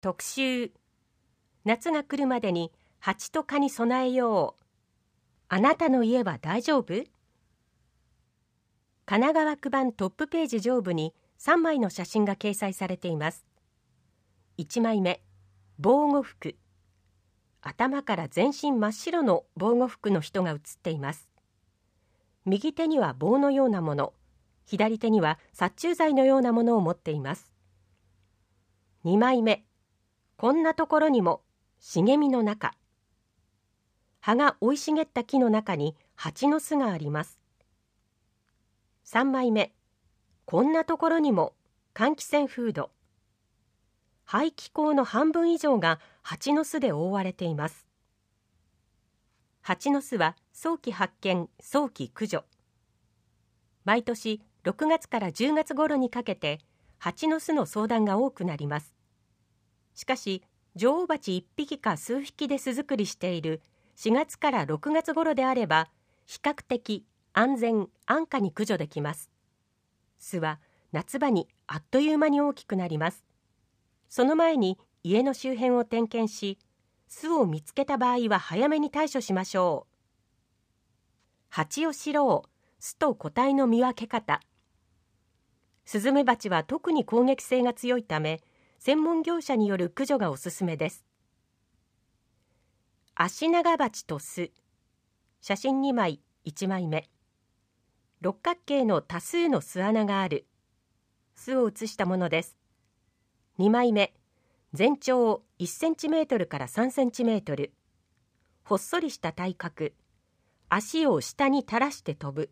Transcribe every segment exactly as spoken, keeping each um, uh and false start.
特集。夏が来るまでに蜂と蚊に備えよう。あなたの家は大丈夫？神奈川区版トップページ上部にさんまいの写真が掲載されています。いちまいめ、防護服。頭から全身真っ白の防護服の人が写っています。右手には棒のようなもの、左手には殺虫剤のようなものを持っています。にまいめ、こんなところにも茂みの中。葉が生い茂った木の中に蜂の巣があります。さんまいめ、こんなところにも換気扇フード。排気口の半分以上が蜂の巣で覆われています。蜂の巣は早期発見、早期駆除。毎年ろくがつからじゅうがつ頃にかけて蜂の巣の相談が多くなります。しかし、女王蜂いっぴきか数匹で巣作りしているしがつからろくがつ頃であれば、比較的安全安価に駆除できます。巣は夏場にあっという間に大きくなります。その前に家の周辺を点検し、巣を見つけた場合は早めに対処しましょう。蜂を知ろう、巣と個体の見分け方。スズメバチは特に攻撃性が強いため、専門業者による駆除がおすすめです。アシナガバチと巣。写真にまい、いちまいめ。六角形の多数の巣穴がある。巣を写したものです。にまいめ、全長いちセンチメートルからさんセンチメートル。ほっそりした体格。足を下に垂らして飛ぶ。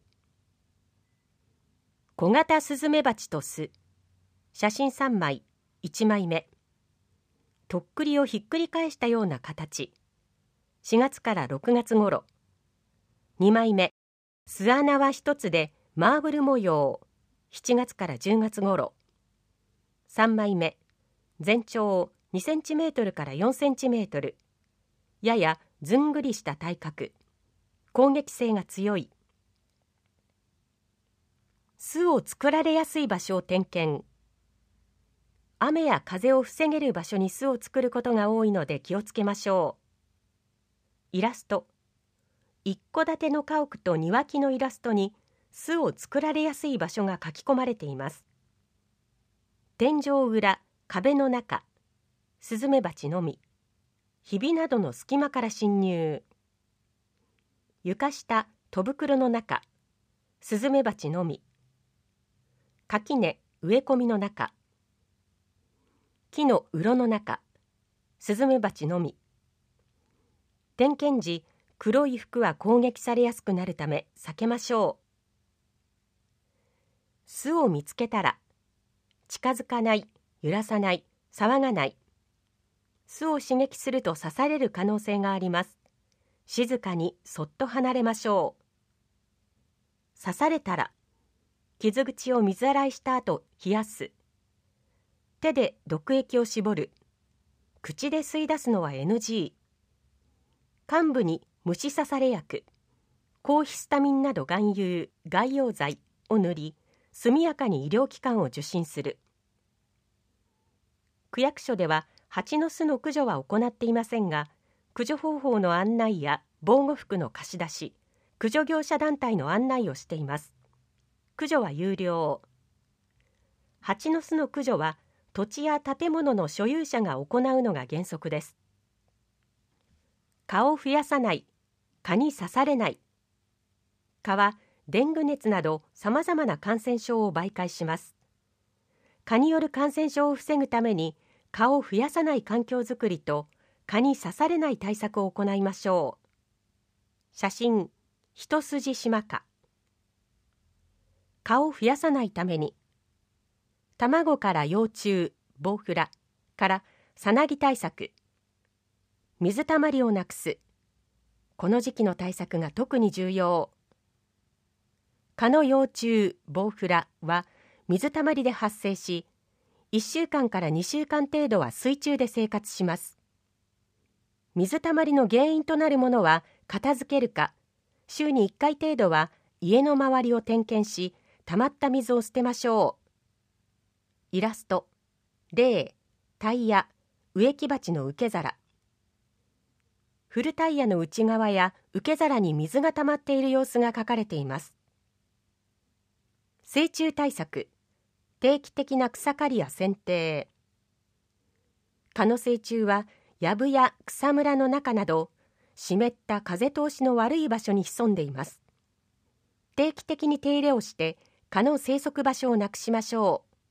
小型スズメバチと巣。写真さんまい、いちまいめ。とっくりをひっくり返したような形。しがつからろくがつ頃。にまいめ、巣穴は一つでマーブル模様。しちがつからじゅうがつ頃。さんまいめ、全長にセンチメートルからよんセンチメートル。ややずんぐりした体格。攻撃性が強い。巣を作られやすい場所を点検。雨や風を防げる場所に巣を作ることが多いので気をつけましょう。イラスト。一戸建ての家屋と庭木のイラストに巣を作られやすい場所が書き込まれています。天井裏、壁の中、スズメバチのみ。ひびなどの隙間から侵入。床下、戸袋の中、スズメバチのみ。垣根、植え込みの中。木のうろの中、スズメバチのみ。点検時、黒い服は攻撃されやすくなるため避けましょう。巣を見つけたら、近づかない、揺らさない、騒がない。巣を刺激すると刺される可能性があります。静かにそっと離れましょう。刺されたら、傷口を水洗いした後冷やす。手で毒液を絞る。口で吸い出すのは エヌジー。患部に虫刺され薬、抗ヒスタミンなど含有、外用剤を塗り、速やかに医療機関を受診する。区役所では蜂の巣の駆除は行っていませんが、駆除方法の案内や防護服の貸し出し、駆除業者団体の案内をしています。駆除は有料。蜂の巣の駆除は土地や建物の所有者が行うのが原則です。蚊を増やさない、蚊に刺されない。蚊はデング熱などさまざまな感染症を媒介します。蚊による感染症を防ぐために蚊を増やさない環境づくりと蚊に刺されない対策を行いましょう。写真、一筋島蚊。蚊を増やさないために、卵から幼虫、ボウフラからさなぎ対策。水たまりをなくす。この時期の対策が特に重要。蚊の幼虫、ボウフラは水たまりで発生し、いっしゅうかんからにしゅうかん程度は水中で生活します。水たまりの原因となるものは片付けるか、週にいっかい程度は家の周りを点検し、溜まった水を捨てましょう。イラスト、レイ、タイヤ、 植木鉢の受け皿。古タイヤの内側や受け皿に水が溜まっている様子が書かれています。成虫対策、定期的な草刈りや剪定。蚊の成虫は藪や草むらの中など湿った風通しの悪い場所に潜んでいます。定期的に手入れをして蚊の生息場所をなくしましょう。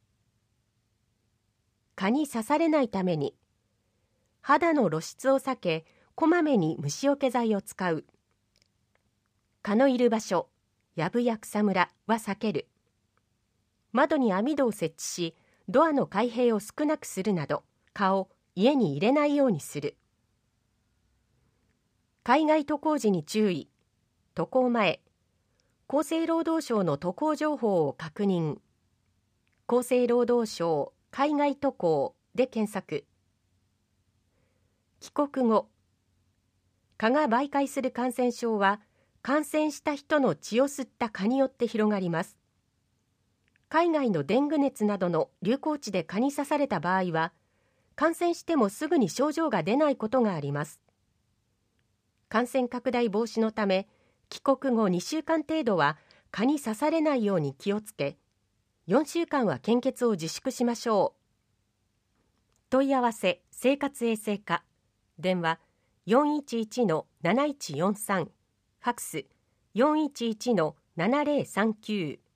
蚊に刺されないために肌の露出を避け、こまめに虫除け剤を使う。蚊のいる場所、藪や草むらは避ける。窓に網戸を設置し、ドアの開閉を少なくするなど、蚊を家に入れないようにする。海外渡航時に注意。渡航前、厚生労働省の渡航情報を確認。厚生労働省海外渡航で検索。帰国後、蚊が媒介する感染症は、感染した人の血を吸った蚊によって広がります。海外のデング熱などの流行地で蚊に刺された場合は、感染してもすぐに症状が出ないことがあります。感染拡大防止のため、帰国後にしゅうかん程度は蚊に刺されないように気をつけ、よんしゅうかんは献血を自粛しましょう。問い合わせ生活衛生課、電話 よんいちいちのなないちよんさん、ファクス よんいちいちのななぜろさんきゅう。